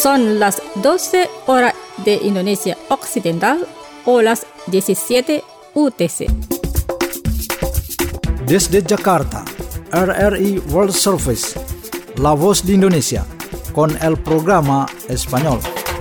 Son las 12 horas de Indonesia Occidental o las 17 UTC. Desde Jakarta, RRI World Service, La Voz de Indonesia, con el programa español.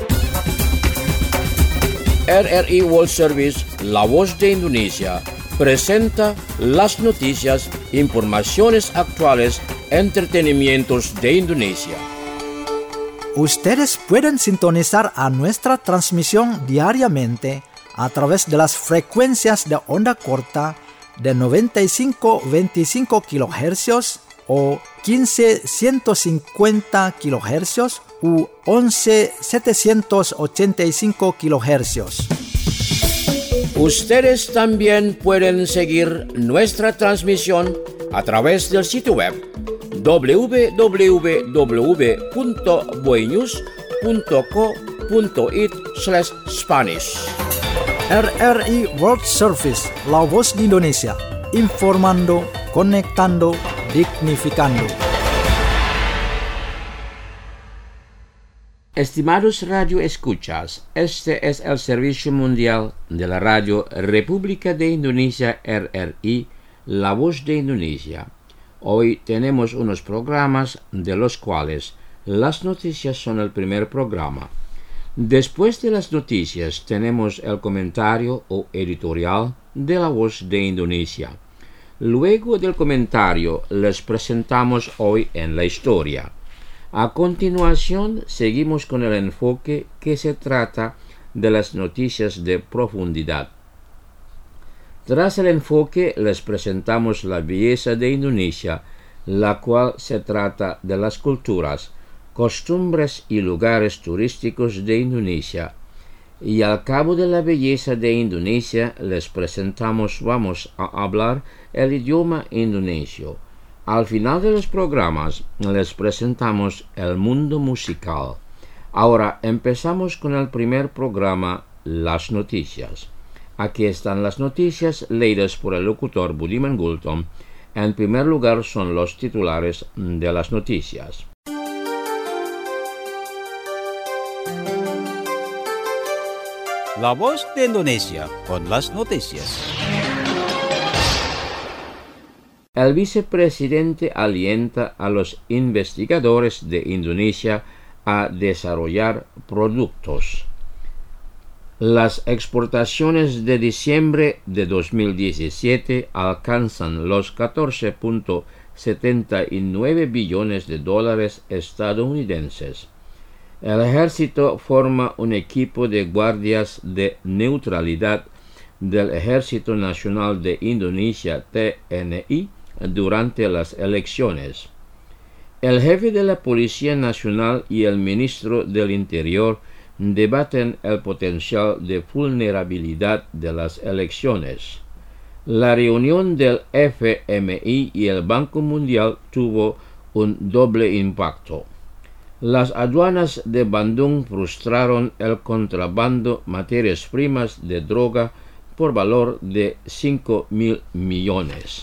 RRI World Service, La Voz de Indonesia, presenta las noticias, informaciones actuales, entretenimientos de Indonesia. Ustedes pueden sintonizar a nuestra transmisión diariamente a través de las frecuencias de onda corta de 95-25 kHz o 15-150 kHz u 11-785 kHz. Ustedes también pueden seguir nuestra transmisión a través del sitio web www.boynews.co.it/Spanish. RRI World Service, La Voz de Indonesia, informando, conectando, dignificando. Estimados radioescuchas, este es el Servicio Mundial de la Radio República de Indonesia, RRI, La Voz de Indonesia. Hoy tenemos unos programas de los cuales las noticias son el primer programa. Después de las noticias tenemos el comentario o editorial de La Voz de Indonesia. Luego del comentario les presentamos hoy en la historia. A continuación seguimos con el enfoque que se trata de las noticias de profundidad. Tras el enfoque les presentamos la belleza de Indonesia, la cual se trata de las culturas, costumbres y lugares turísticos de Indonesia. Y al cabo de la belleza de Indonesia les vamos a hablar el idioma indonesio. Al final de los programas les presentamos el mundo musical. Ahora empezamos con el primer programa, las noticias. Aquí están las noticias leídas por el locutor Budiman Gultom. En primer lugar son los titulares de las noticias. La Voz de Indonesia con las noticias. El vicepresidente alienta a los investigadores de Indonesia a desarrollar productos. Las exportaciones de diciembre de 2017 alcanzan los 14.79 billones de dólares estadounidenses. El ejército forma un equipo de guardias de neutralidad del Ejército Nacional de Indonesia, TNI, durante las elecciones. El jefe de la Policía Nacional y el ministro del Interior debaten el potencial de vulnerabilidad de las elecciones. La reunión del FMI y el Banco Mundial tuvo un doble impacto. Las aduanas de Bandung frustraron el contrabando materias primas de droga por valor de 5.000 millones.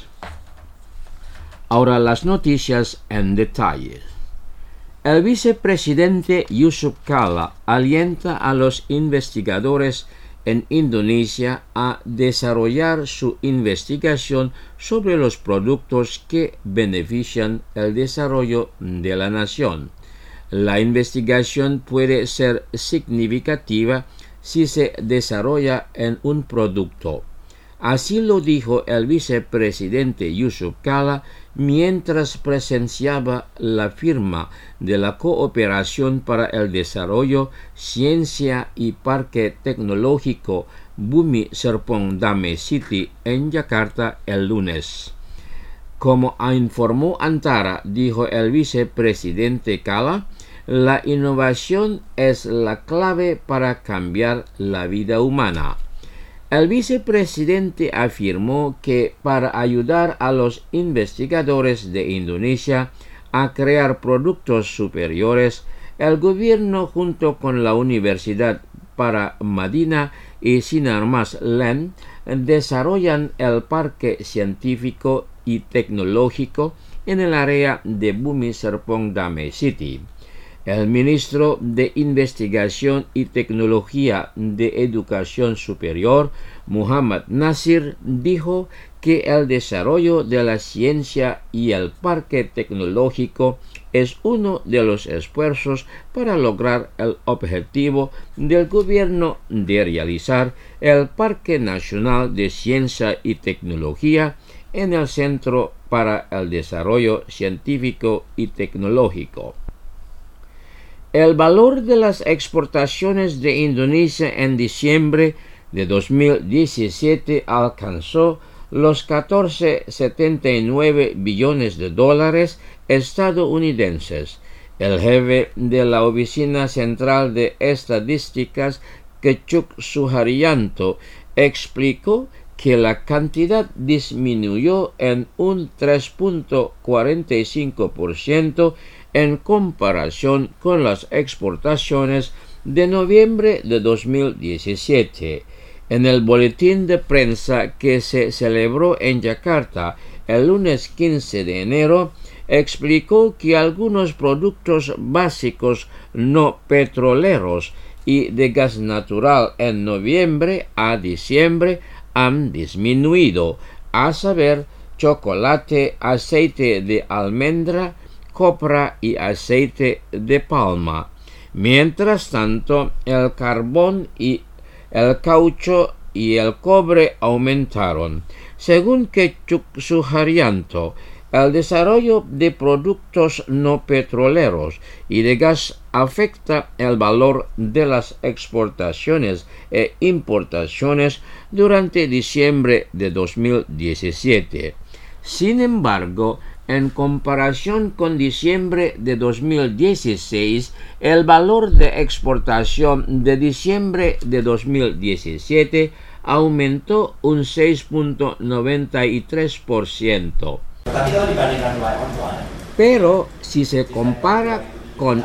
Ahora las noticias en detalle. El vicepresidente Yusuf Kala alienta a los investigadores en Indonesia a desarrollar su investigación sobre los productos que benefician el desarrollo de la nación. La investigación puede ser significativa si se desarrolla en un producto. Así lo dijo el vicepresidente Yusuf Kala mientras presenciaba la firma de la Cooperación para el Desarrollo, Ciencia y Parque Tecnológico Bumi Serpong Damai City en Yakarta el lunes. Como informó Antara, dijo el vicepresidente Kala, la innovación es la clave para cambiar la vida humana. El vicepresidente afirmó que para ayudar a los investigadores de Indonesia a crear productos superiores, el gobierno junto con la Universidad Paramadina y Sinarmas Land desarrollan el parque científico y tecnológico en el área de Bumi Serpong Damai City. El ministro de Investigación y Tecnología de Educación Superior, Muhammad Nasir, dijo que el desarrollo de la ciencia y el parque tecnológico es uno de los esfuerzos para lograr el objetivo del gobierno de realizar el Parque Nacional de Ciencia y Tecnología en el Centro para el Desarrollo Científico y Tecnológico. El valor de las exportaciones de Indonesia en diciembre de 2017 alcanzó los 14,79 billones de dólares estadounidenses. El jefe de la Oficina Central de Estadísticas, Kechuk Suharyanto, explicó que la cantidad disminuyó en un 3,45% en comparación con las exportaciones de noviembre de 2017. En el boletín de prensa que se celebró en Yakarta el lunes 15 de enero, explicó que algunos productos básicos no petroleros y de gas natural en noviembre a diciembre han disminuido, a saber, chocolate, aceite de almendra, copra y aceite de palma. Mientras tanto, el carbón y el caucho y el cobre aumentaron. Según Kechuk Suharyanto, el desarrollo de productos no petroleros y de gas afecta el valor de las exportaciones e importaciones durante diciembre de 2017. Sin embargo, en comparación con diciembre de 2016, el valor de exportación de diciembre de 2017 aumentó un 6,93%. Pero si se compara con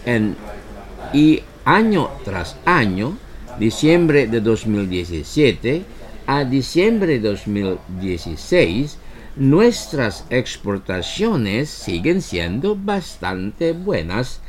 año tras año, diciembre de 2017 a diciembre de 2016, nuestras exportaciones siguen siendo bastante buenas,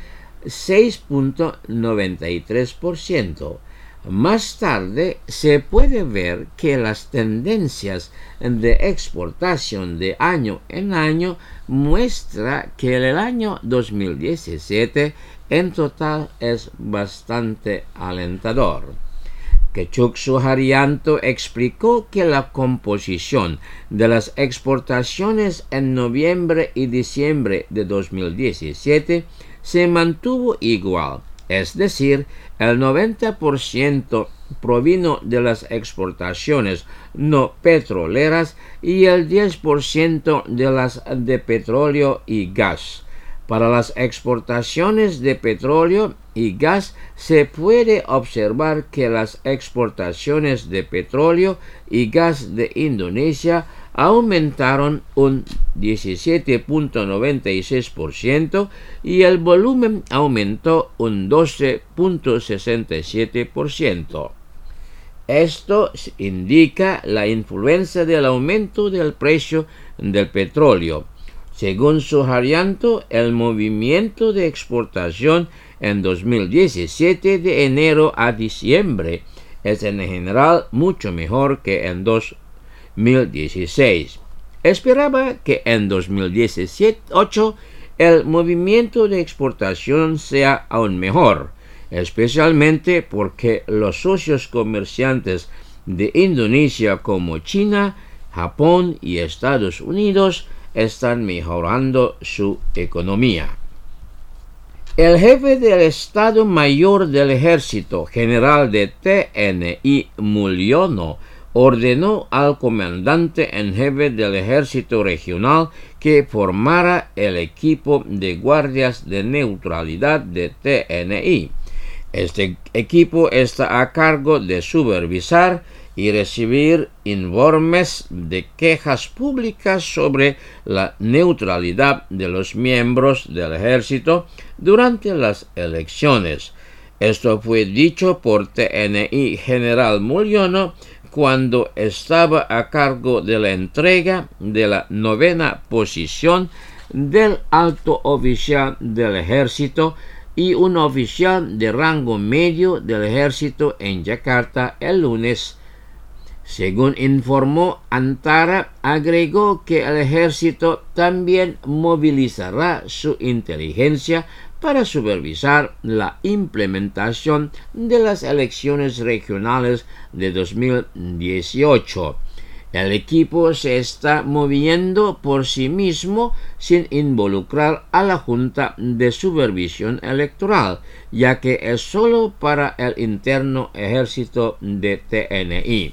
6,93%. Más tarde se puede ver que las tendencias de exportación de año en año muestra que el año 2017 en total es bastante alentador. Kechuk Suharyanto explicó que la composición de las exportaciones en noviembre y diciembre de 2017 se mantuvo igual, es decir, el 90% provino de las exportaciones no petroleras y el 10% de las de petróleo y gas. Para las exportaciones de petróleo y gas se puede observar que las exportaciones de petróleo y gas de Indonesia aumentaron un 17,96% y el volumen aumentó un 12,67%. Esto indica la influencia del aumento del precio del petróleo. Según Suharyanto, el movimiento de exportación en 2017 de enero a diciembre es en general mucho mejor que en 2016. Esperaba que en 2018 el movimiento de exportación sea aún mejor, especialmente porque los socios comerciantes de Indonesia como China, Japón y Estados Unidos están mejorando su economía. El jefe del Estado Mayor del Ejército, general de TNI Mulyono, ordenó al comandante en jefe del Ejército Regional que formara el equipo de guardias de neutralidad de TNI. Este equipo está a cargo de supervisar y recibir informes de quejas públicas sobre la neutralidad de los miembros del ejército durante las elecciones. Esto fue dicho por TNI General Mulyono cuando estaba a cargo de la entrega de la 9ª posición del alto oficial del ejército y un oficial de rango medio del ejército en Yakarta el lunes. Según informó Antara, agregó que el ejército también movilizará su inteligencia para supervisar la implementación de las elecciones regionales de 2018. El equipo se está moviendo por sí mismo sin involucrar a la Junta de Supervisión Electoral, ya que es solo para el interno ejército de TNI.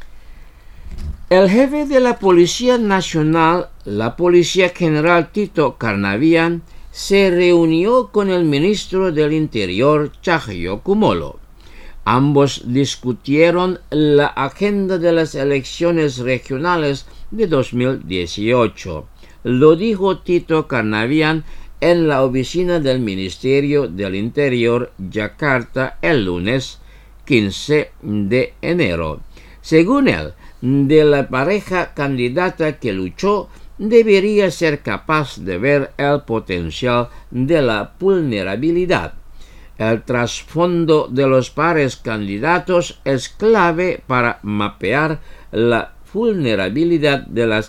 El jefe de la Policía Nacional, la Policía General Tito Karnavian, se reunió con el ministro del Interior, Cahyokumolo. Ambos discutieron la agenda de las elecciones regionales de 2018. Lo dijo Tito Karnavian en la oficina del Ministerio del Interior, Yakarta, el lunes 15 de enero. Según él, de la pareja candidata que luchó, debería ser capaz de ver el potencial de la vulnerabilidad. El trasfondo de los pares candidatos es clave para mapear la vulnerabilidad de las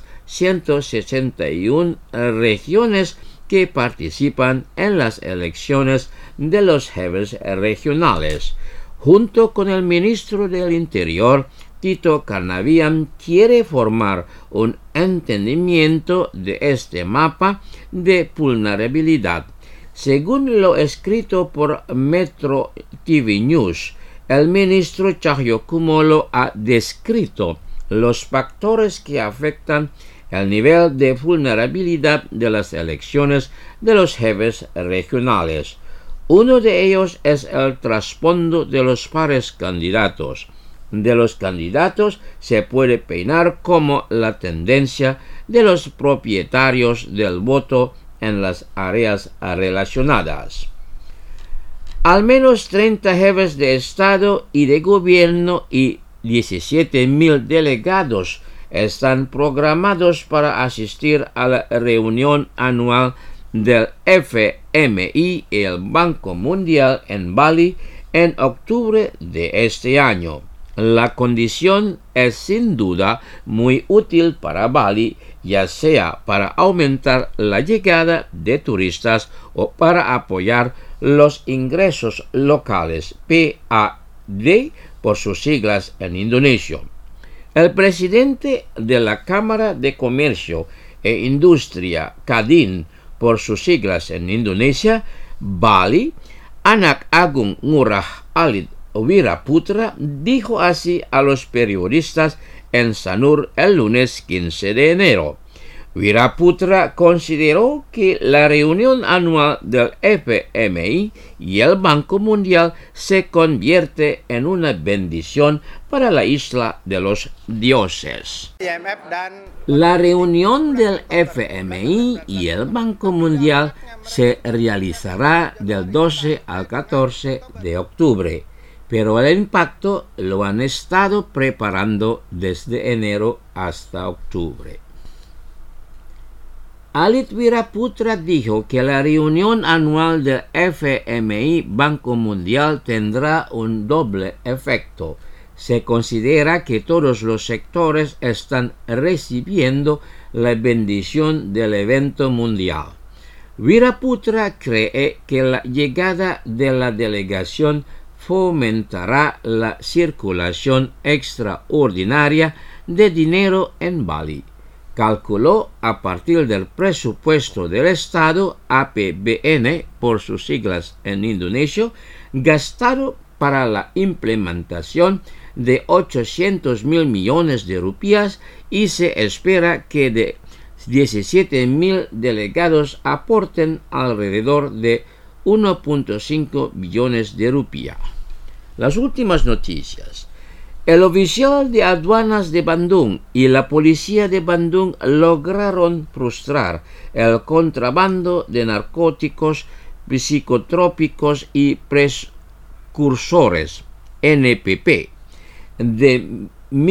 161 regiones que participan en las elecciones de los jefes regionales. Junto con el ministro del Interior, Tito Karnavian quiere formar un entendimiento de este mapa de vulnerabilidad. Según lo escrito por Metro TV News, el ministro Cahyokumolo ha descrito los factores que afectan el nivel de vulnerabilidad de las elecciones de los jefes regionales. Uno de ellos es el trasfondo de los pares candidatos. De los candidatos se puede peinar como la tendencia de los propietarios del voto en las áreas relacionadas. Al menos 30 jefes de Estado y de Gobierno y 17.000 delegados están programados para asistir a la reunión anual del FMI y el Banco Mundial en Bali en octubre de este año. La condición es sin duda muy útil para Bali, ya sea para aumentar la llegada de turistas o para apoyar los ingresos locales, PAD por sus siglas en indonesio. El presidente de la Cámara de Comercio e Industria, Kadin por sus siglas en Indonesia, Bali, Anak Agung Ngurah Alit Wiraputra, dijo así a los periodistas en Sanur el lunes 15 de enero. Wiraputra consideró que la reunión anual del FMI y el Banco Mundial se convierte en una bendición para la isla de los dioses. La reunión del FMI y el Banco Mundial se realizará del 12 al 14 de octubre. Pero el impacto lo han estado preparando desde enero hasta octubre. Alit Wiraputra dijo que la reunión anual del FMI Banco Mundial tendrá un doble efecto. Se considera que todos los sectores están recibiendo la bendición del evento mundial. Wiraputra cree que la llegada de la delegación fomentará la circulación extraordinaria de dinero en Bali. Calculó a partir del presupuesto del Estado, APBN por sus siglas en indonesio, gastado para la implementación de 800.000 millones de rupias, y se espera que de 17.000 delegados aporten alrededor de 1.5 billones de rupias. Las últimas noticias. El oficial de aduanas de Bandung y la policía de Bandung lograron frustrar el contrabando de narcóticos, psicotrópicos y precursores, NPP, de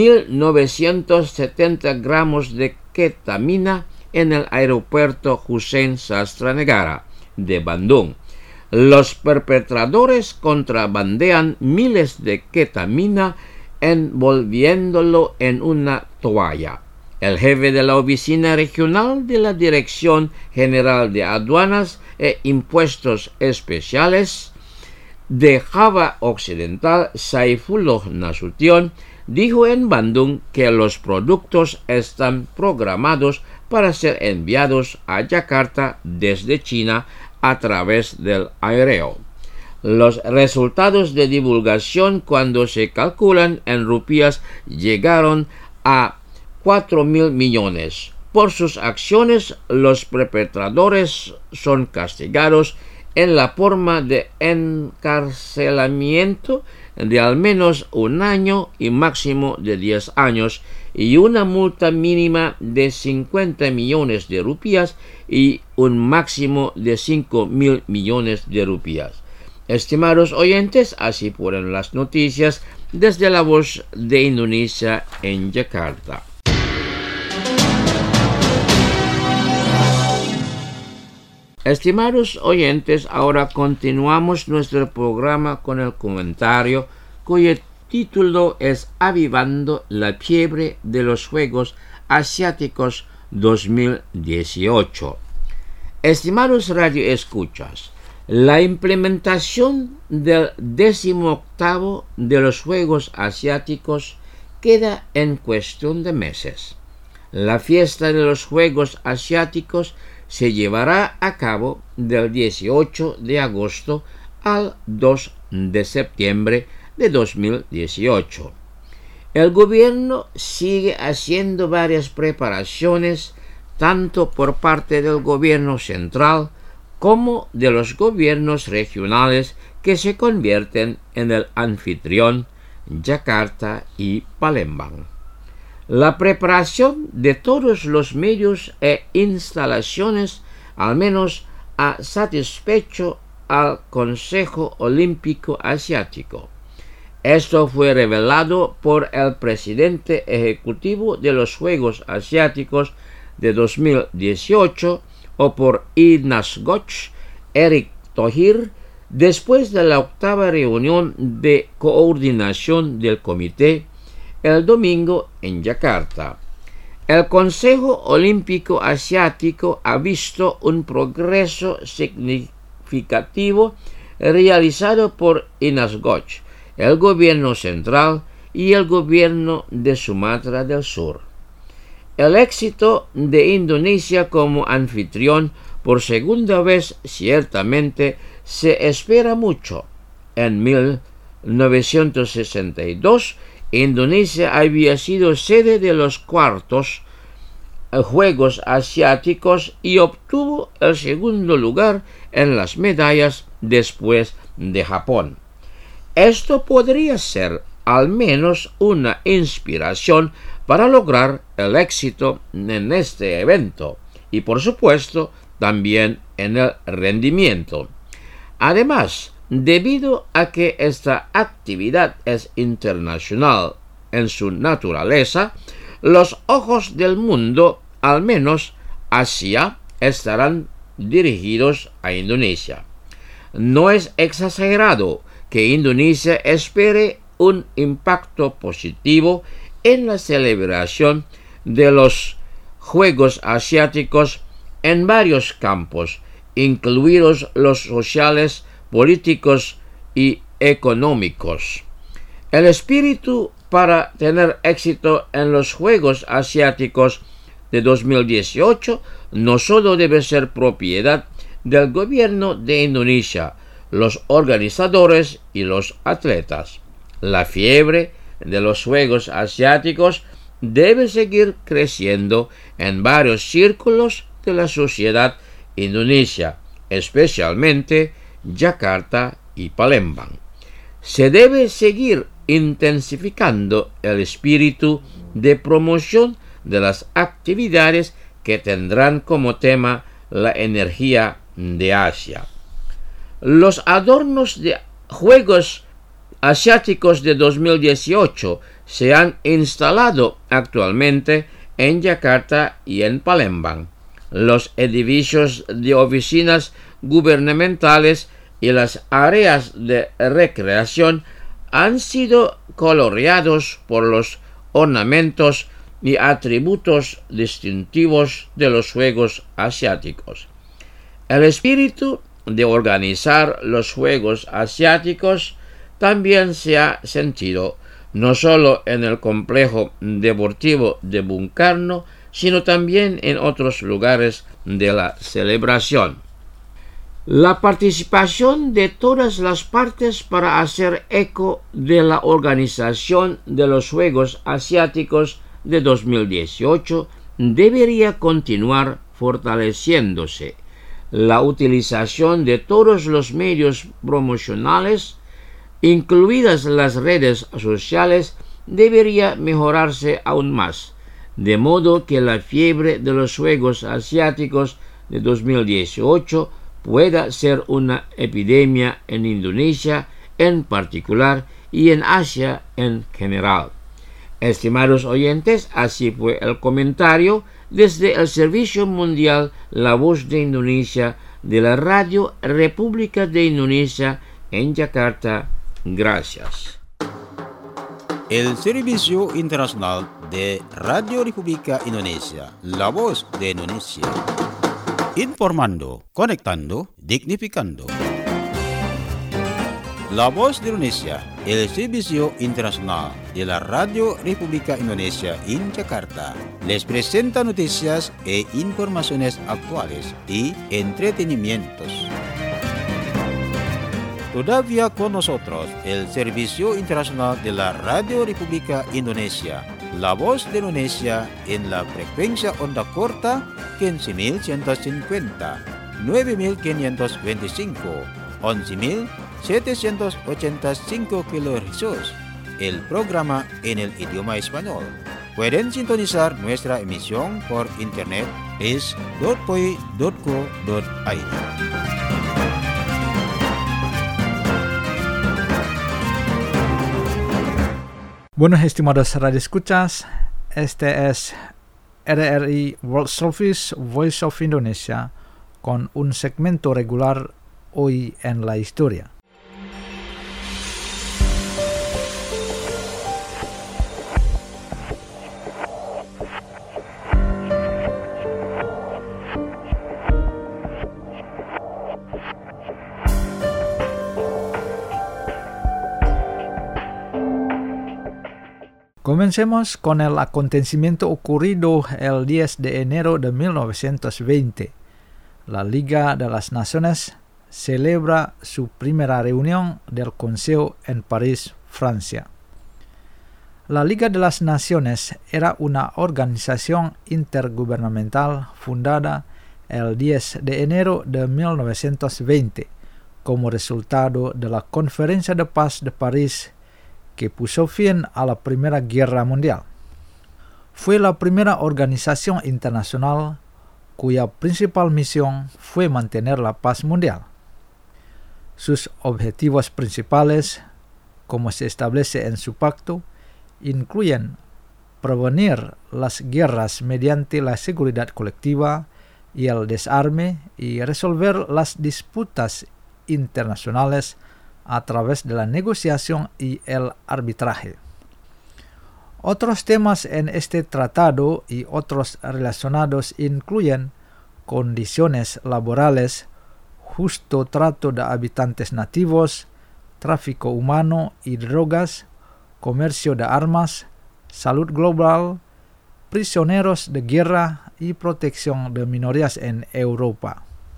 1.970 gramos de ketamina en el aeropuerto Hussein Sastranegara de Bandung. Los perpetradores contrabandean miles de ketamina envolviéndolo en una toalla. El jefe de la Oficina Regional de la Dirección General de Aduanas e Impuestos Especiales de Java Occidental, Saifullah Nasution, dijo en Bandung que los productos están programados para ser enviados a Yakarta desde China a través del aéreo. Los resultados de divulgación, cuando se calculan en rupias, llegaron a 4.000 millones. Por sus acciones, los perpetradores son castigados en la forma de encarcelamiento de al menos 1 año y máximo de 10 años y una multa mínima de 50 millones de rupias y un máximo de 5.000 millones de rupias. Estimados oyentes, así fueron las noticias desde La Voz de Indonesia en Yakarta. Estimados oyentes, ahora continuamos nuestro programa con el comentario cuyo título es Avivando la fiebre de los Juegos Asiáticos 2018. Estimados radioescuchas, la implementación del 18º de los Juegos Asiáticos queda en cuestión de meses. La fiesta de los Juegos Asiáticos se llevará a cabo del 18 de agosto al 2 de septiembre de 2018. El gobierno sigue haciendo varias preparaciones, tanto por parte del gobierno central como de los gobiernos regionales que se convierten en el anfitrión, Yakarta y Palembang. La preparación de todos los medios e instalaciones al menos ha satisfecho al Consejo Olímpico Asiático. Esto fue revelado por el presidente ejecutivo de los Juegos Asiáticos de 2018 o por INASGOC, Erick Thohir, después de la 8ª reunión de coordinación del comité el domingo en Yakarta. El Consejo Olímpico Asiático ha visto un progreso significativo realizado por INASGOC, el gobierno central y el gobierno de Sumatra del Sur. El éxito de Indonesia como anfitrión por segunda vez ciertamente se espera mucho. En 1962, Indonesia había sido sede de los cuartos Juegos Asiáticos y obtuvo el segundo lugar en las medallas después de Japón. Esto podría ser al menos una inspiración para lograr el éxito en este evento y, por supuesto, también en el rendimiento. Además, debido a que esta actividad es internacional en su naturaleza, los ojos del mundo, al menos Asia, estarán dirigidos a Indonesia. No es exagerado que Indonesia espere un impacto positivo en la celebración de los Juegos Asiáticos en varios campos, incluidos los sociales, políticos y económicos. El espíritu para tener éxito en los Juegos Asiáticos de 2018 no solo debe ser propiedad del gobierno de Indonesia, los organizadores y los atletas. La fiebre de los Juegos Asiáticos debe seguir creciendo en varios círculos de la sociedad indonesia, especialmente Yakarta y Palembang. Se debe seguir intensificando el espíritu de promoción de las actividades que tendrán como tema la energía de Asia. Los adornos de Juegos Asiáticos de 2018 se han instalado actualmente en Yakarta y en Palembang. Los edificios de oficinas gubernamentales y las áreas de recreación han sido coloreados por los ornamentos y atributos distintivos de los Juegos Asiáticos. El espíritu de organizar los Juegos Asiáticos también se ha sentido no solo en el complejo deportivo de Bunkarno, sino también en otros lugares de la celebración. La participación de todas las partes para hacer eco de la organización de los Juegos Asiáticos de 2018 debería continuar fortaleciéndose. La utilización de todos los medios promocionales, incluidas las redes sociales, debería mejorarse aún más, de modo que la fiebre de los Juegos Asiáticos de 2018 pueda ser una epidemia en Indonesia en particular y en Asia en general. Estimados oyentes, así fue el comentario desde el Servicio Mundial La Voz de Indonesia de la Radio República de Indonesia en Yakarta. Gracias. El Servicio Internacional de Radio República Indonesia, La Voz de Indonesia. Informando, conectando, dignificando. La Voz de Indonesia, el Servicio Internacional de la Radio República Indonesia en Jakarta, les presenta noticias e informaciones actuales y entretenimientos. Todavía con nosotros el Servicio Internacional de la Radio República Indonesia, La Voz de Indonesia en la frecuencia onda corta 15.150, 9.525, 11.785 kHz. El programa en el idioma español. Pueden sintonizar nuestra emisión por internet es.poi.co.id. Bueno, estimados radioescuchas, este es RRI World Service Voice of Indonesia con un segmento regular Hoy en la Historia. Comencemos con el acontecimiento ocurrido el 10 de enero de 1920. La Liga de las Naciones celebra su primera reunión del Consejo en París, Francia. La Liga de las Naciones era una organización intergubernamental fundada el 10 de enero de 1920 como resultado de la Conferencia de Paz de París que puso fin a la Primera Guerra Mundial. Fue la primera organización internacional cuya principal misión fue mantener la paz mundial. Sus objetivos principales, como se establece en su pacto, incluyen prevenir las guerras mediante la seguridad colectiva y el desarme y resolver las disputas internacionales a través de la negociación y el arbitraje. Otros temas en este tratado y otros relacionados incluyen condiciones laborales, justo trato de habitantes nativos, tráfico humano y drogas, comercio de armas, salud global, prisioneros de guerra y protección de minorías en Europa.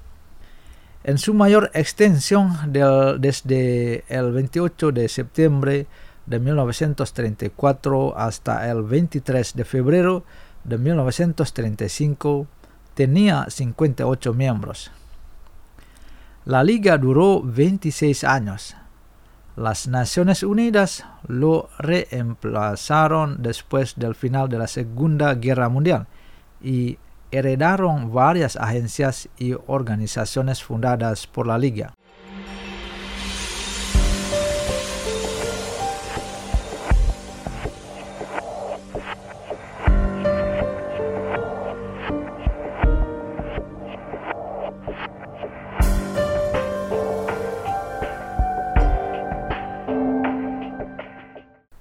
En su mayor extensión desde el 28 de septiembre de 1934 hasta el 23 de febrero de 1935, tenía 58 miembros. La Liga duró 26 años. Las Naciones Unidas lo reemplazaron después del final de la Segunda Guerra Mundial y heredaron varias agencias y organizaciones fundadas por la Liga.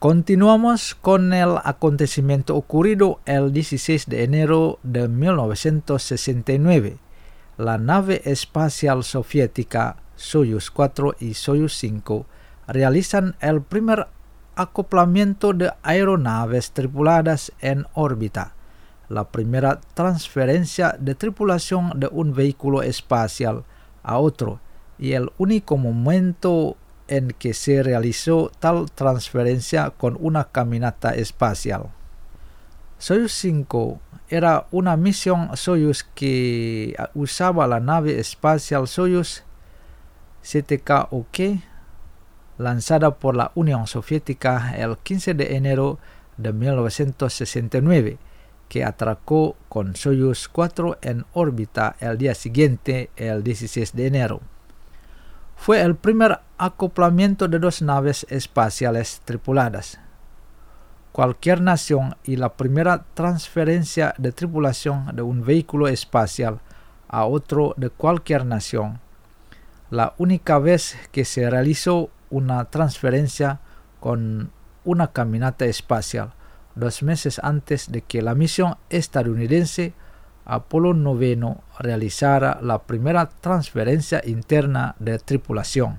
Continuamos con el acontecimiento ocurrido el 16 de enero de 1969. La nave espacial soviética Soyuz 4 y Soyuz 5 realizan el primer acoplamiento de aeronaves tripuladas en órbita, la primera transferencia de tripulación de un vehículo espacial a otro y el único momento en que se realizó tal transferencia con una caminata espacial. Soyuz 5 era una misión Soyuz que usaba la nave espacial Soyuz STK-OK, lanzada por la Unión Soviética el 15 de enero de 1969, que atracó con Soyuz 4 en órbita el día siguiente, el 16 de enero. Fue el primer acoplamiento de dos naves espaciales tripuladas. Cualquier nación y la primera transferencia de tripulación de un vehículo espacial a otro de cualquier nación. La única vez que se realizó una transferencia con una caminata espacial, 2 meses antes de que la misión estadounidense Apolo 9 realizara la primera transferencia interna de tripulación.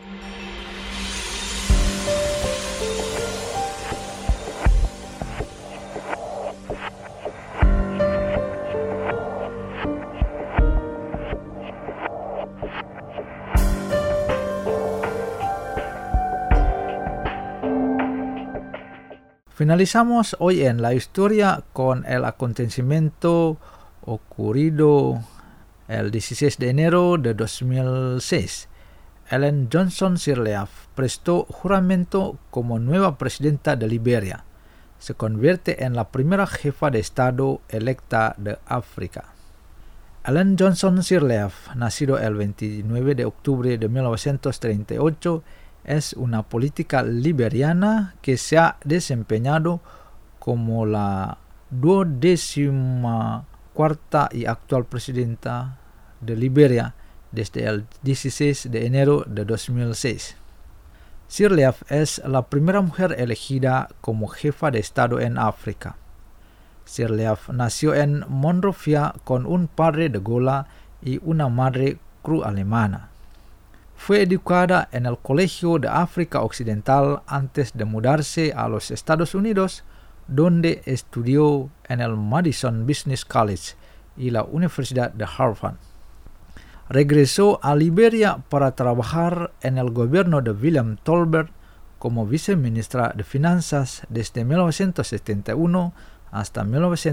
Finalizamos hoy en la historia con el acontecimiento ocurrido el 16 de enero de 2006. Ellen Johnson Sirleaf prestó juramento como nueva presidenta de Liberia. Se convierte en la primera jefa de Estado electa de África. Ellen Johnson Sirleaf, nacido el 29 de octubre de 1938, es una política liberiana que se ha desempeñado como la 24ª y actual presidenta de Liberia desde el 16 de enero de 2006. Sirleaf es la primera mujer elegida como jefa de Estado en África. Sirleaf nació en Monrovia con un padre de Gola y una madre Kru alemana. Fue educada en el Colegio de África Occidental antes de mudarse a los Estados Unidos, donde estudió en el Madison Business College y la Universidad de Harvard. Regresó a Liberia para trabajar en el gobierno de William Tolbert como viceministra de Finanzas desde 1971 hasta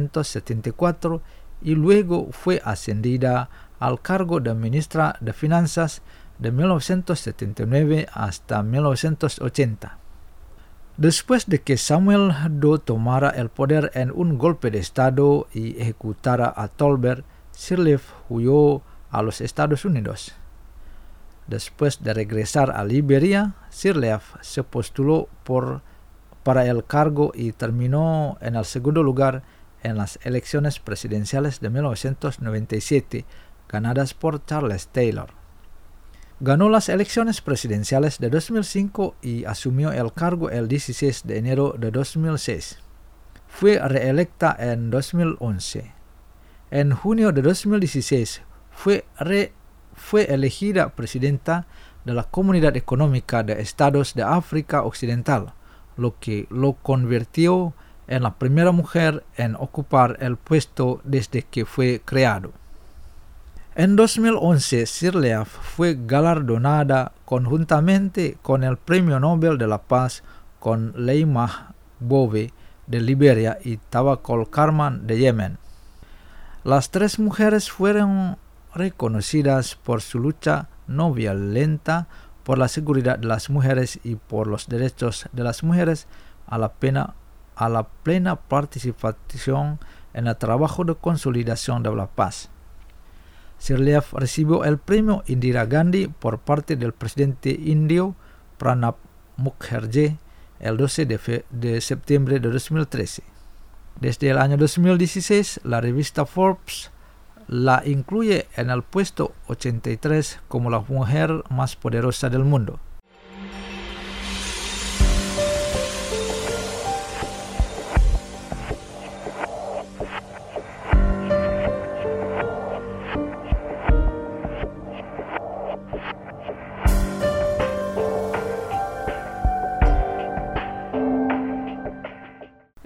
1974 y luego fue ascendida al cargo de ministra de Finanzas de 1979 hasta 1980. Después de que Samuel Doe tomara el poder en un golpe de Estado y ejecutara a Tolbert, Sirleaf huyó a los Estados Unidos. Después de regresar a Liberia, Sirleaf se postuló para el cargo y terminó en el segundo lugar en las elecciones presidenciales de 1997, ganadas por Charles Taylor. Ganó las elecciones presidenciales de 2005 y asumió el cargo el 16 de enero de 2006. Fue reelecta en 2011. En junio de 2016 fue elegida presidenta de la Comunidad Económica de Estados de África Occidental, lo que lo convirtió en la primera mujer en ocupar el puesto desde que fue creado. En 2011, Sirleaf fue galardonada conjuntamente con el Premio Nobel de la Paz con Leymah Gbowee de Liberia y Tawakkol Karman de Yemen. Las 3 mujeres fueron reconocidas por su lucha no violenta por la seguridad de las mujeres y por los derechos de las mujeres a la plena participación en el trabajo de consolidación de la paz. Sirleaf recibió el premio Indira Gandhi por parte del presidente indio Pranab Mukherjee el 12 de septiembre de 2013. Desde el año 2016, la revista Forbes la incluye en el puesto 83 como la mujer más poderosa del mundo.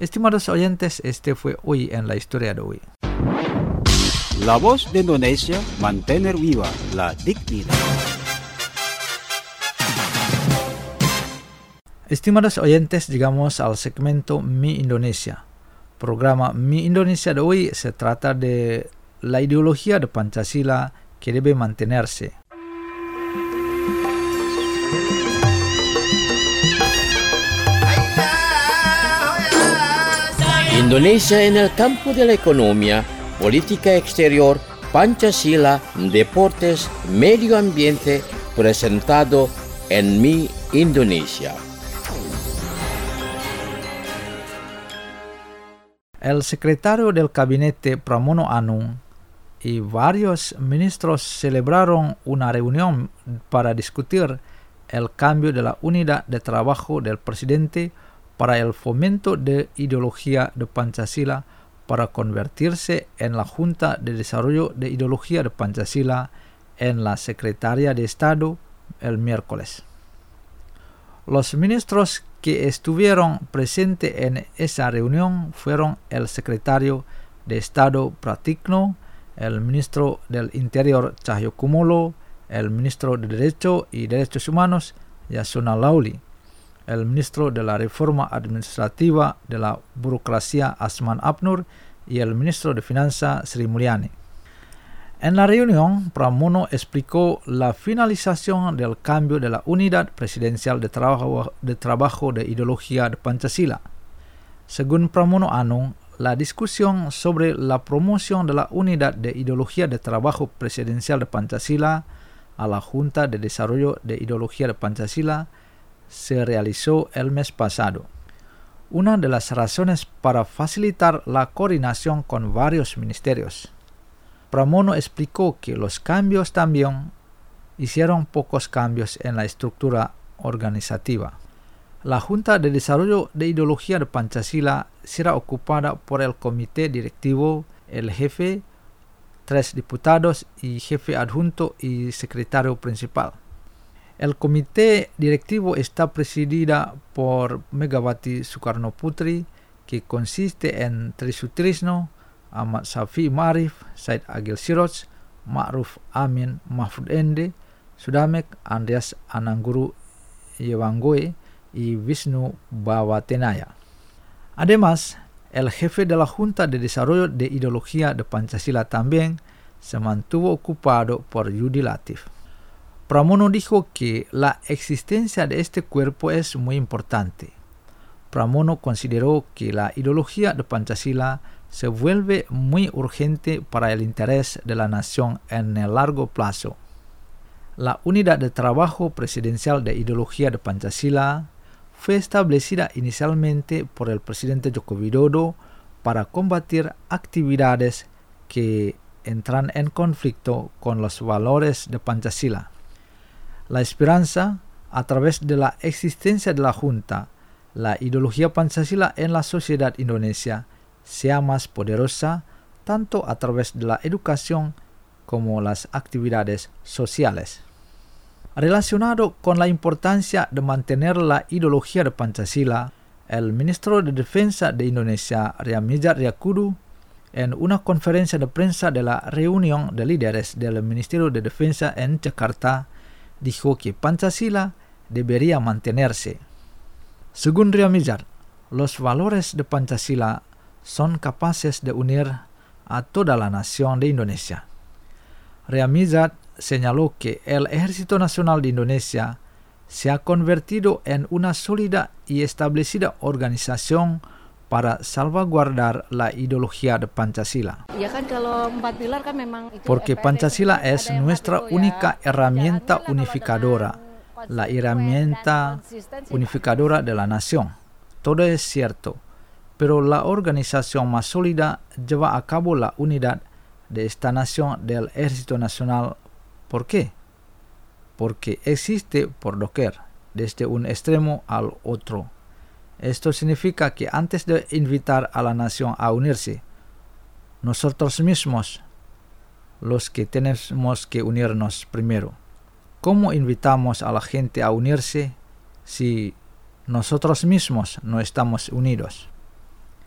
Estimados oyentes, este fue Hoy en la Historia de hoy. La Voz de Indonesia, mantener viva la dignidad. Estimados oyentes, llegamos al segmento Mi Indonesia. Programa Mi Indonesia de hoy se trata de la ideología de Pancasila que debe mantenerse. Indonesia en el campo de la economía, política exterior, Pancasila, deportes, medio ambiente, presentado en Mi Indonesia. El secretario del gabinete Pramono Anung y varios ministros celebraron una reunión para discutir el cambio de la unidad de trabajo del presidente para el fomento de ideología de Pancasila para convertirse en la Junta de Desarrollo de Ideología de Pancasila en la Secretaría de Estado el miércoles. Los ministros que estuvieron presentes en esa reunión fueron el secretario de Estado Pratikno, el ministro del Interior Cahyokumolo, el ministro de Derecho y Derechos Humanos Yasona Lawli, el ministro de la Reforma Administrativa de la Burocracia Asman Abnur y el ministro de Finanzas Sri Mulyani. En la reunión, Pramono explicó la finalización del cambio de la unidad presidencial de trabajo de ideología de Pancasila. Según Pramono Anung, la discusión sobre la promoción de la unidad de ideología de trabajo presidencial de Pancasila a la Junta de Desarrollo de Ideología de Pancasila se realizó el mes pasado. Una de las razones para facilitar la coordinación con varios ministerios. Pramono explicó que los cambios también hicieron pocos cambios en la estructura organizativa. La Junta de Desarrollo de Ideología de Pancasila será ocupada por el comité directivo, el jefe, 3 diputados y jefe adjunto y secretario principal. El comité directivo está presidida por Megawati Soekarnoputri, que consiste en Tri Sutrisno, Ahmad Shafi'i Ma'arif, Said Agil Siroj, Ma'ruf Amin Mahfud Ende, Sudamek Andreas Anangguru Yewanggoe y Wisnu Bawatenaya. Además, el jefe de la Junta de Desarrollo de Ideología de Pancasila también se mantuvo ocupado por Yudi Latif. Pramono dijo que la existencia de este cuerpo es muy importante. Pramono consideró que la ideología de Pancasila se vuelve muy urgente para el interés de la nación en el largo plazo. La unidad de trabajo presidencial de ideología de Pancasila fue establecida inicialmente por el presidente Joko Widodo para combatir actividades que entran en conflicto con los valores de Pancasila. La esperanza, a través de la existencia de la Junta, la ideología Pancasila en la sociedad indonesia sea más poderosa, tanto a través de la educación como las actividades sociales. Relacionado con la importancia de mantener la ideología de Pancasila, el ministro de Defensa de Indonesia, Ryamizard Riyakudu, en una conferencia de prensa de la reunión de líderes del Ministerio de Defensa en Jakarta, dijo que Pancasila debería mantenerse. Según Ryamizard, los valores de Pancasila son capaces de unir a toda la nación de Indonesia. Ryamizard señaló que el Ejército Nacional de Indonesia se ha convertido en una sólida y establecida organización para salvaguardar la ideología de Pancasila. Porque Pancasila es nuestra única herramienta unificadora, la herramienta unificadora de la nación. Todo es cierto, pero la organización más sólida lleva a cabo la unidad de esta nación del Ejército Nacional. ¿Por qué? Porque existe por doquier, desde un extremo al otro. Esto significa que antes de invitar a la nación a unirse, nosotros mismos, los que tenemos que unirnos primero. ¿Cómo invitamos a la gente a unirse si nosotros mismos no estamos unidos?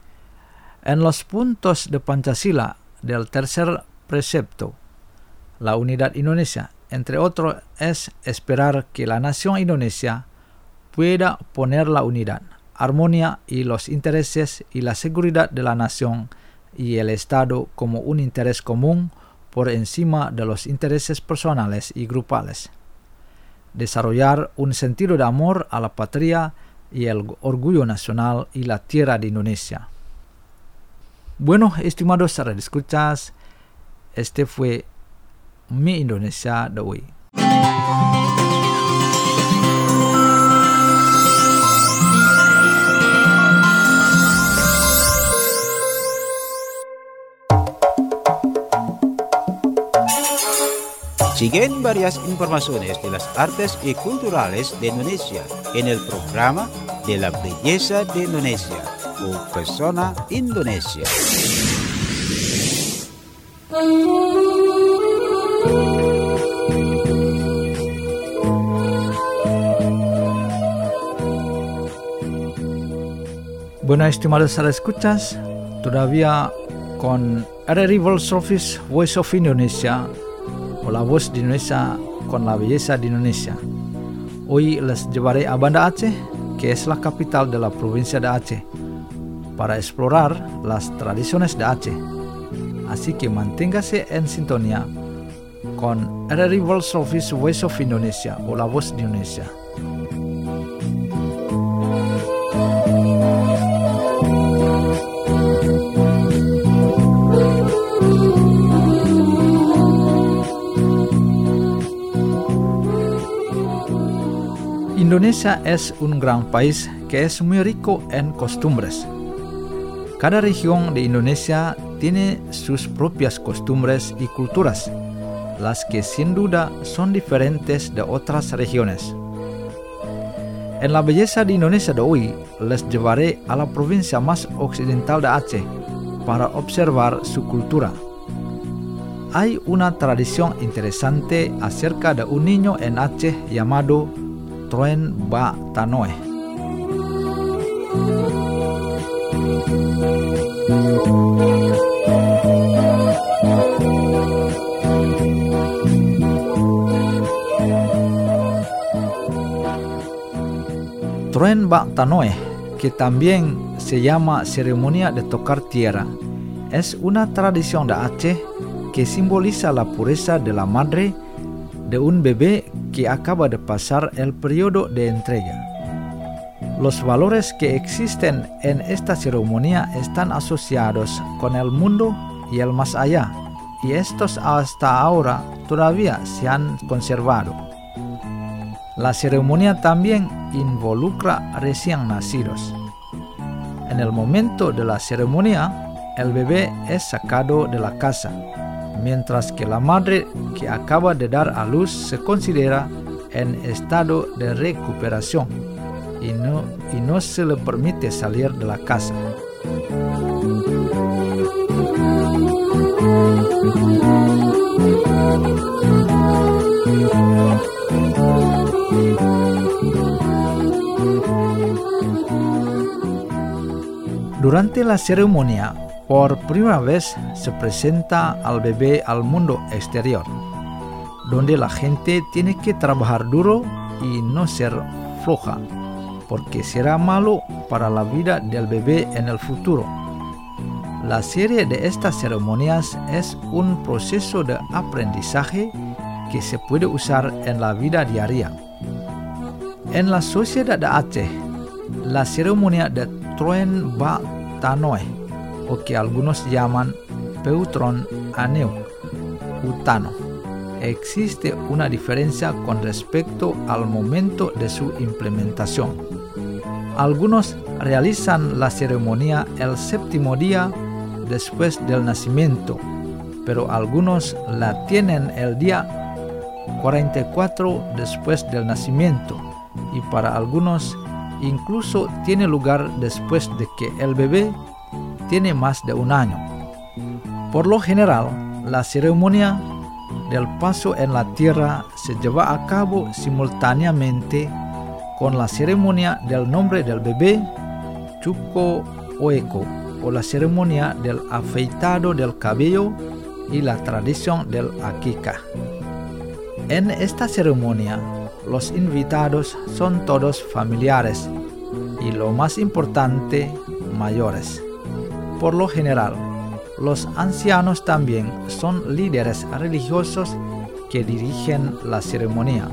En los puntos de Pancasila del tercer precepto, la unidad Indonesia, entre otros, es esperar que la nación indonesia pueda poner la unidad, armonía y los intereses y la seguridad de la nación y el Estado como un interés común por encima de los intereses personales y grupales. Desarrollar un sentido de amor a la patria y el orgullo nacional y la tierra de Indonesia. Bueno, estimados radioescuchas, este fue Mi Indonesia de hoy. Siguen varias informaciones de las artes y culturales de Indonesia en el programa de la belleza de Indonesia o Persona Indonesia. Bueno, estimados radioescuchas, todavía con RRI World Service Voice of Indonesia, o la voz de Indonesia con la belleza de Indonesia. Hoy les llevaré a Banda Aceh, que es la capital de la provincia de Aceh, para explorar las tradiciones de Aceh. Así que manténgase en sintonía con RRI World Service Voice of Indonesia, o la voz de Indonesia. Indonesia es un gran país que es muy rico en costumbres. Cada región de Indonesia tiene sus propias costumbres y culturas, las que sin duda son diferentes de otras regiones. En la belleza de Indonesia de hoy, les llevaré a la provincia más occidental de Aceh para observar su cultura. Hay una tradición interesante acerca de un niño en Aceh llamado Troen Ba Tanoe. Troen Ba Tanoe, que también se llama ceremonia de tocar tierra, es una tradición de Aceh que simboliza la pureza de la madre de un bebé que acaba de pasar el periodo de entrega. Los valores que existen en esta ceremonia están asociados con el mundo y el más allá, y estos hasta ahora todavía se han conservado. La ceremonia también involucra recién nacidos. En el momento de la ceremonia, el bebé es sacado de la casa, mientras que la madre que acaba de dar a luz se considera en estado de recuperación y no se le permite salir de la casa. Durante la ceremonia, por primera vez se presenta al bebé al mundo exterior, donde la gente tiene que trabajar duro y no ser floja, porque será malo para la vida del bebé en el futuro. La serie de estas ceremonias es un proceso de aprendizaje que se puede usar en la vida diaria. En la sociedad de Aceh, la ceremonia de Troen Ba Tanoe, o que algunos llaman Peutron Aneu Utano, existe una diferencia con respecto al momento de su implementación. Algunos realizan la ceremonia el séptimo día después del nacimiento, pero algunos la tienen el día 44 después del nacimiento, y para algunos incluso tiene lugar después de que el bebé tiene más de un año. Por lo general, la ceremonia del paso en la tierra se lleva a cabo simultáneamente con la ceremonia del nombre del bebé, Chuko Oeko, o la ceremonia del afeitado del cabello y la tradición del akikah. En esta ceremonia, los invitados son todos familiares y, lo más importante, mayores. Por lo general, los ancianos también son líderes religiosos que dirigen la ceremonia.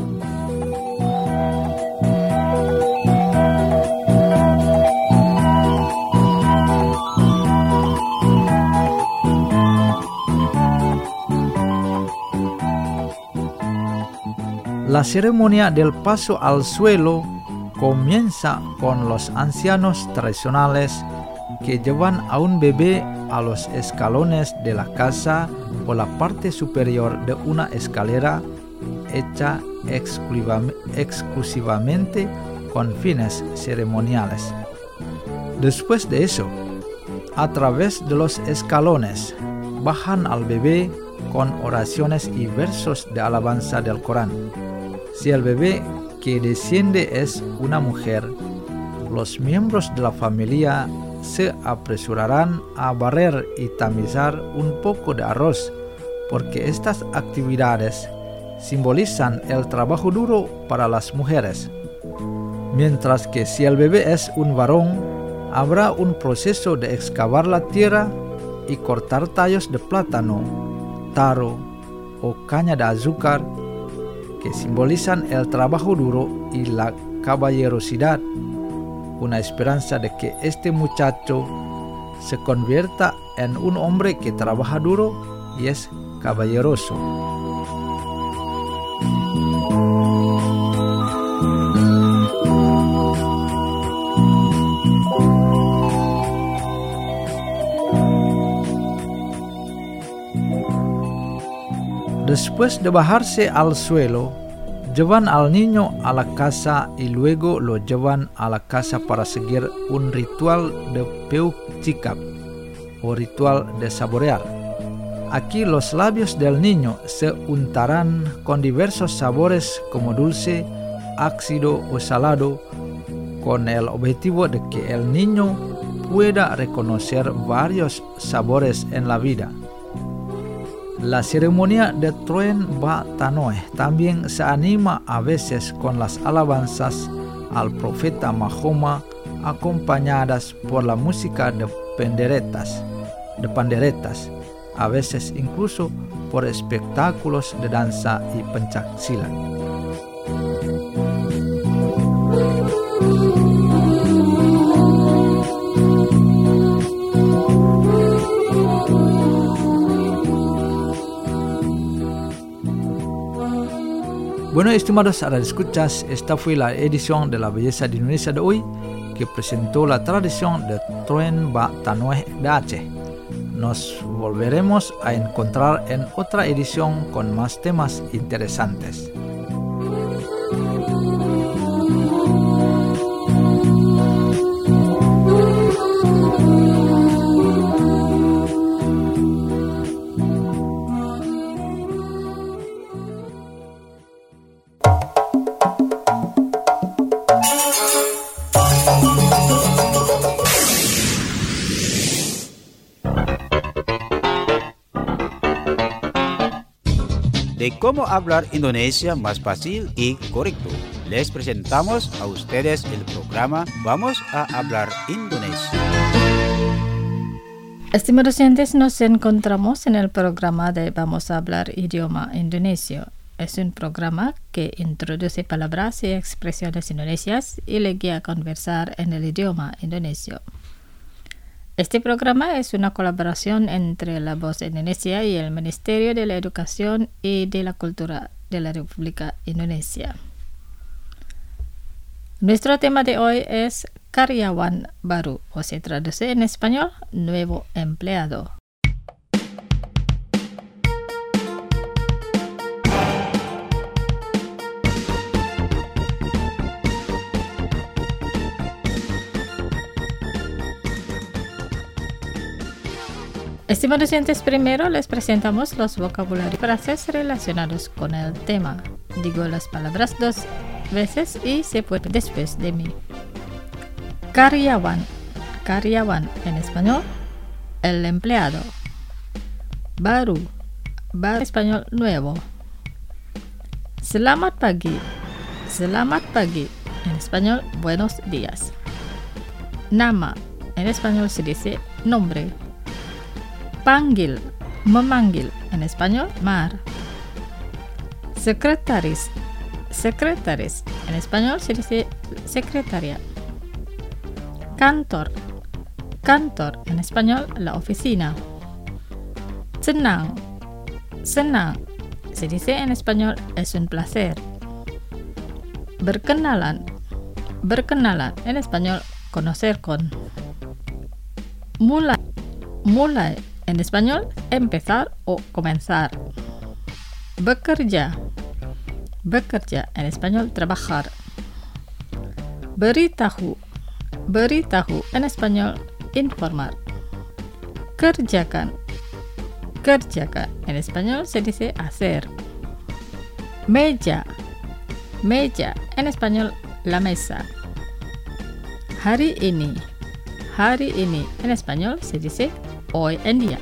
La ceremonia del paso al suelo comienza con los ancianos tradicionales que llevan a un bebé a los escalones de la casa o la parte superior de una escalera hecha exclusivamente con fines ceremoniales. Después de eso, a través de los escalones, bajan al bebé con oraciones y versos de alabanza del Corán. Si el bebé que desciende es una mujer, los miembros de la familia se apresurarán a barrer y tamizar un poco de arroz, porque estas actividades simbolizan el trabajo duro para las mujeres. Mientras que si el bebé es un varón, habrá un proceso de excavar la tierra y cortar tallos de plátano, taro o caña de azúcar, que simbolizan el trabajo duro y la caballerosidad, una esperanza de que este muchacho se convierta en un hombre que trabaja duro y es caballeroso. Después de bajarse al suelo, llevan al niño a la casa y luego lo llevan a la casa para seguir un ritual de peuk cikap o ritual de saborear. Aquí los labios del niño se untarán con diversos sabores como dulce, ácido o salado, con el objetivo de que el niño pueda reconocer varios sabores en la vida. La ceremonia de Truen Ba Tanoe también se anima a veces con las alabanzas al profeta Mahoma, acompañadas por la música de panderetas, a veces incluso por espectáculos de danza y pencaksilat. Bueno, estimados radioescuchas, esta fue la edición de La Belleza de Indonesia de hoy, que presentó la tradición de Truen Ba Tanoe de Aceh. Nos volveremos a encontrar en otra edición con más temas interesantes. De cómo hablar Indonesia más fácil y correcto. Les presentamos a ustedes el programa Vamos a hablar Indonesia. Estimados oyentes, nos encontramos en el programa de Vamos a hablar idioma indonesio. Es un programa que introduce palabras y expresiones indonesias y le guía a conversar en el idioma indonesio. Este programa es una colaboración entre La Voz de Indonesia y el Ministerio de la Educación y de la Cultura de la República Indonesia. Nuestro tema de hoy es karyawan baru, o se traduce en español, nuevo empleado. Estimados oyentes, primero les presentamos los vocabularios y frases relacionados con el tema. Digo las palabras 2 veces y se puede después de mí. Karyawan. karyawan, en español, el empleado. Baru, baru, en español, nuevo. Selamat pagi, en español, buenos días. Nama, en español se dice nombre. Panggil, memanggil, en español, mar. Sekretaris, en español se dice secretaria. Kantor, en español, la oficina. Senang, se dice en español, es un placer. Berkenalan, en español, conocer con. Mulai, en español, empezar o comenzar. Bekerja, en español, trabajar. Beritahu, en español, informar. Kerjakan, en español se dice hacer. Meja, en español, la mesa. Hari ini, en español se dice hoy en día.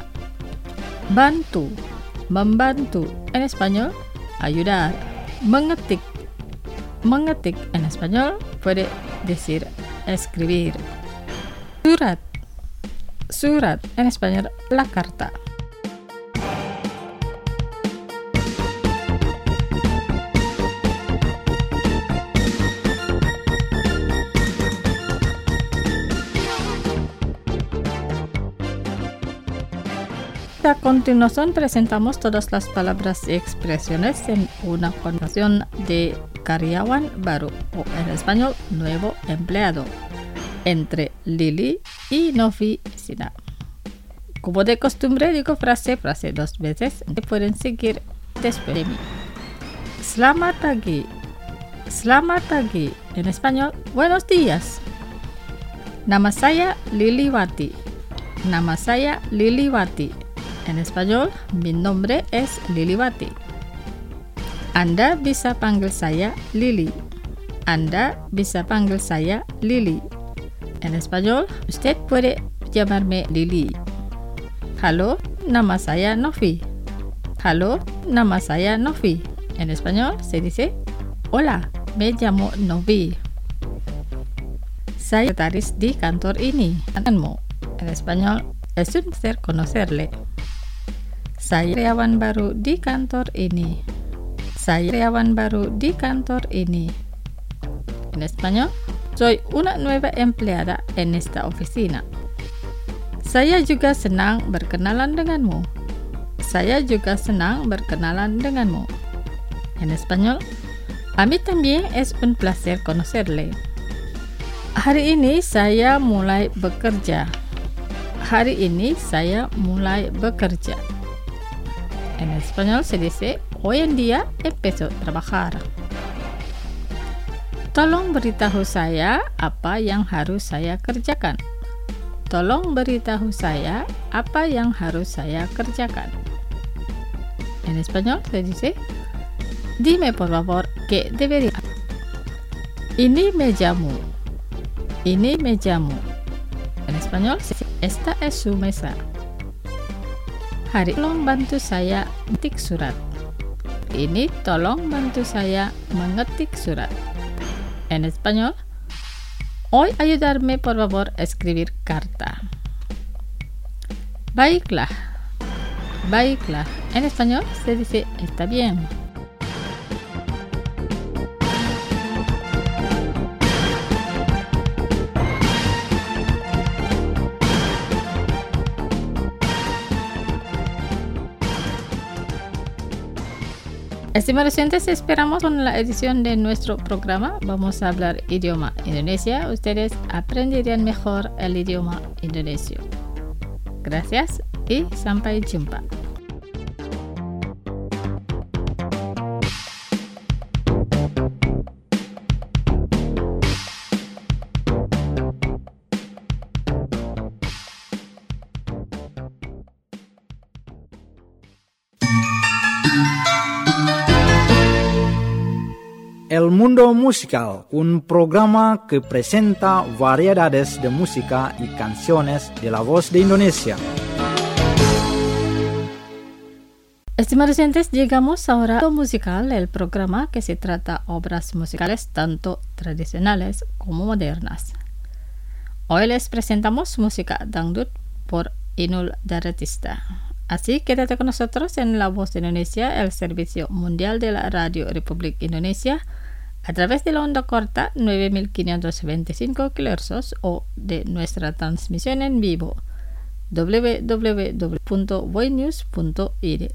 Membantu, en español, ayudar. Mengetik, en español puede decir escribir. Surat, en español, la carta. A continuación presentamos todas las palabras y expresiones en una conversación de karyawan baru, o en español, nuevo empleado, entre Lili y Novi Sina. Como de costumbre, digo frase dos veces, que pueden seguir después de mí. Selamat pagi, en español, buenos días. Nama saya Liliwati, en español, mi nombre es Liliwati. Anda bisa panggil saya Lili. En español, usted puede llamarme Lili. Halo, nama saya Novi. En español se dice, hola, me llamo Novi. Saya sekretaris di kantor ini. En español, es un placer conocerle. Saya karyawan baru di kantor ini. En español, soy una nueva empleada en esta oficina. Saya juga senang berkenalan denganmu. En español, a mí también es un placer conocerle. Hari ini saya mulai bekerja. En español se dice, hoy en día empezó a trabajar. Tolong beritahu saya apa yang harus saya kerjakan. En español se dice, dime por favor qué debería. Ini mejamu. En español se dice, esta es su mesa. Tolong bantu saya mengetik surat. Ini tolong bantu saya mengetik surat. En español, hoy ayudarme por favor a escribir carta. Baiklah. En español se dice está bien. Estimados oyentes, esperamos con la edición de nuestro programa Vamos a hablar idioma Indonesia. Ustedes aprenderían mejor el idioma indonesio. Gracias y sampai jumpa. El Mundo Musical, un programa que presenta variedades de música y canciones de la voz de Indonesia. Estimados oyentes, llegamos ahora a musical, el programa que se trata obras musicales tanto tradicionales como modernas. Hoy les presentamos música dangdut por Inul Daratista. Así quédate con nosotros en La Voz de Indonesia, el servicio mundial de la Radio Republik Indonesia, a través de la onda corta 9525 kHz o de nuestra transmisión en vivo www.voinews.id.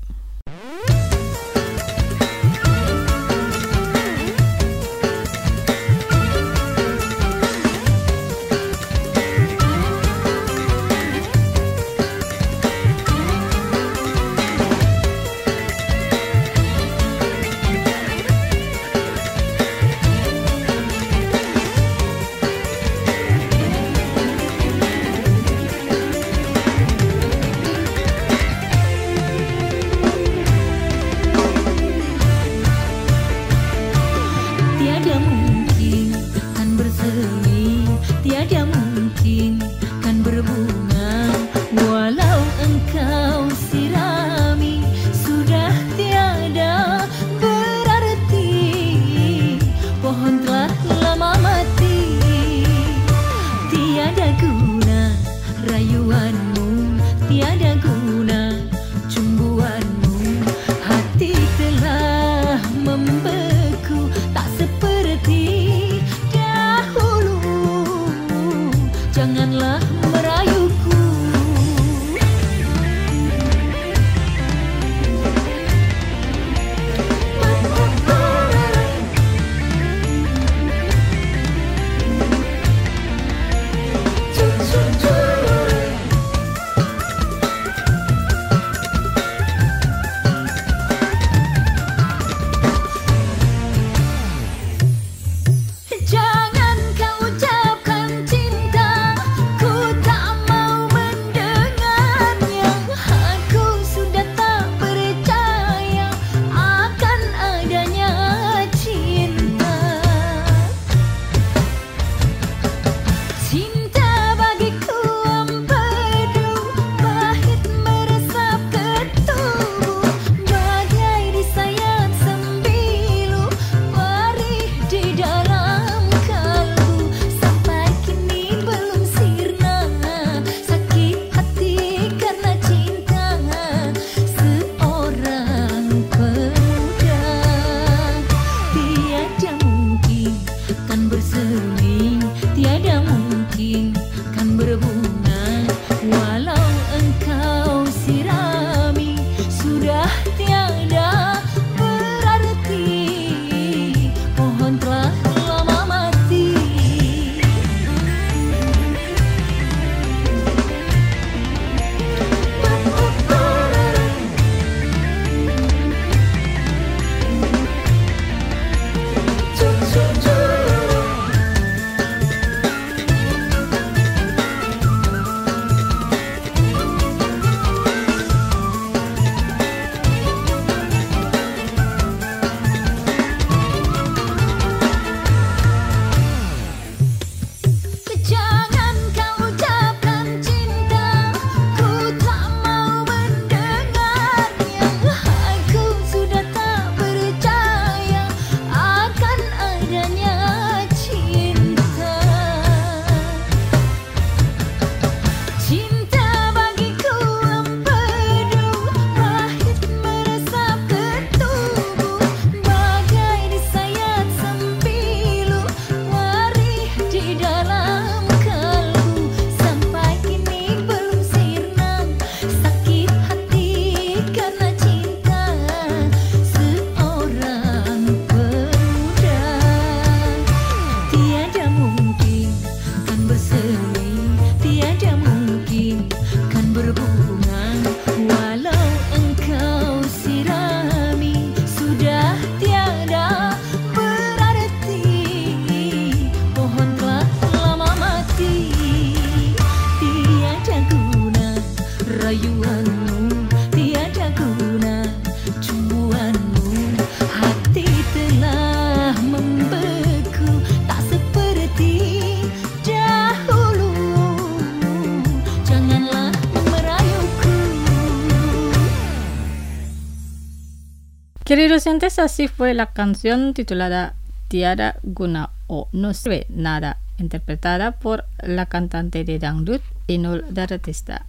Queridos oyentes, así fue la canción titulada Tiada Guna o No Sirve Nada, interpretada por la cantante de dangdut Inul Daratista.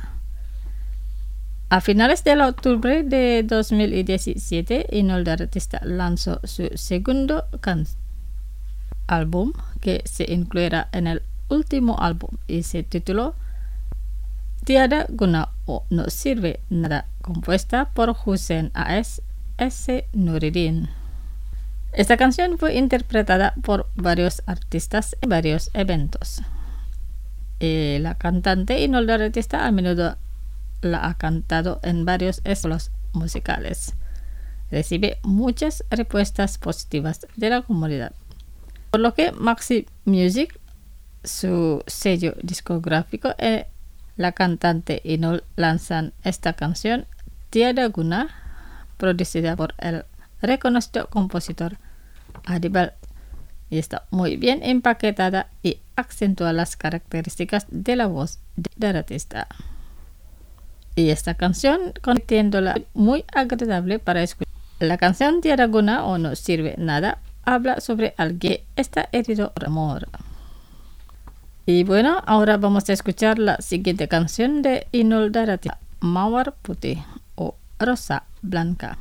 A finales de octubre de 2017, Inul Daratista lanzó su segundo álbum, que se incluirá en el último álbum, y se tituló Tiada Guna o No Sirve Nada, compuesta por Hussein A.S. Nuruddin. Esta canción fue interpretada por varios artistas en varios eventos. La cantante Inul Daratista a menudo la ha cantado en varios estilos musicales. Recibe muchas respuestas positivas de la comunidad, por lo que Maxi Music, su sello discográfico, la cantante Inul lanzan esta canción Tiada Guna, producida por el reconocido compositor Adibal, y está muy bien empaquetada y acentúa las características de la voz del artista. Y esta canción, convirtiéndola muy agradable para escuchar. La canción Tiada Guna o No Sirve Nada habla sobre alguien que está herido por amor. Y bueno, ahora vamos a escuchar la siguiente canción de Inul Daratista, Mawar Putih o Rosa Blanca.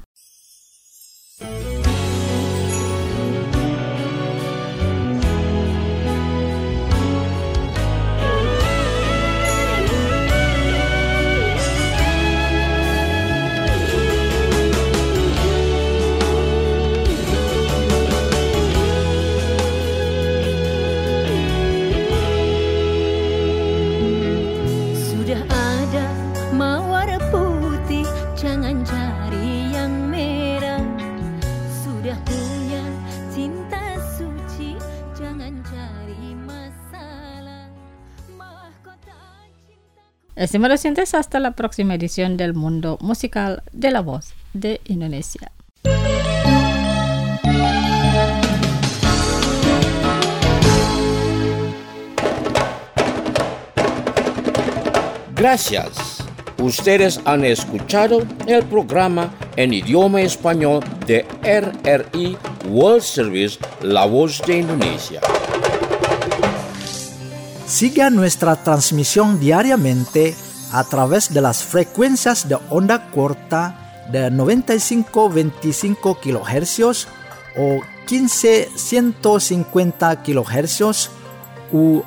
Estimados oyentes, hasta la próxima edición del Mundo Musical de la Voz de Indonesia. Gracias. Ustedes han escuchado el programa en idioma español de RRI World Service, La Voz de Indonesia. Siga nuestra transmisión diariamente a través de las frecuencias de onda corta de 95-25 kHz o 15-150 kHz u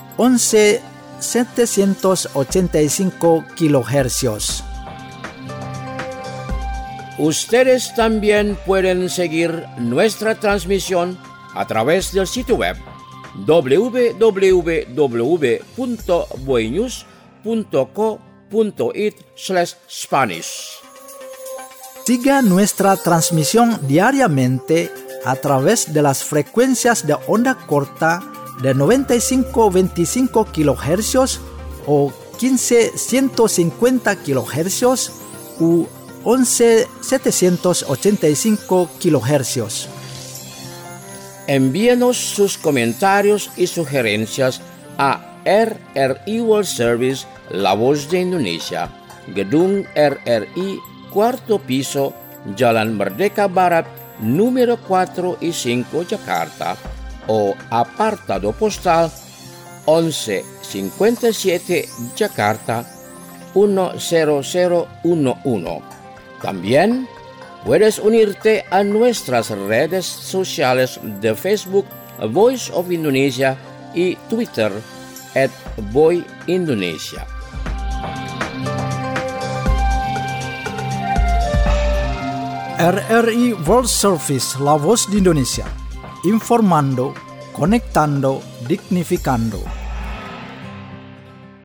11-785 kHz. Ustedes también pueden seguir nuestra transmisión a través del sitio web www.boinews.co.it/Spanish. Siga nuestra transmisión diariamente a través de las frecuencias de onda corta de 95-25 kHz o 15-150 kHz u 11-785 kHz. Envíenos sus comentarios y sugerencias a RRI World Service, La Voz de Indonesia, Gedung RRI, 4º piso, Jalan Merdeka Barat, número 4 y 5, Jakarta, o apartado postal 1157 Jakarta 10011. También puedes unirte a nuestras redes sociales de Facebook, Voice of Indonesia, y Twitter, @VoiIndonesia. RRI World Service, La Voz de Indonesia. Informando, conectando, dignificando.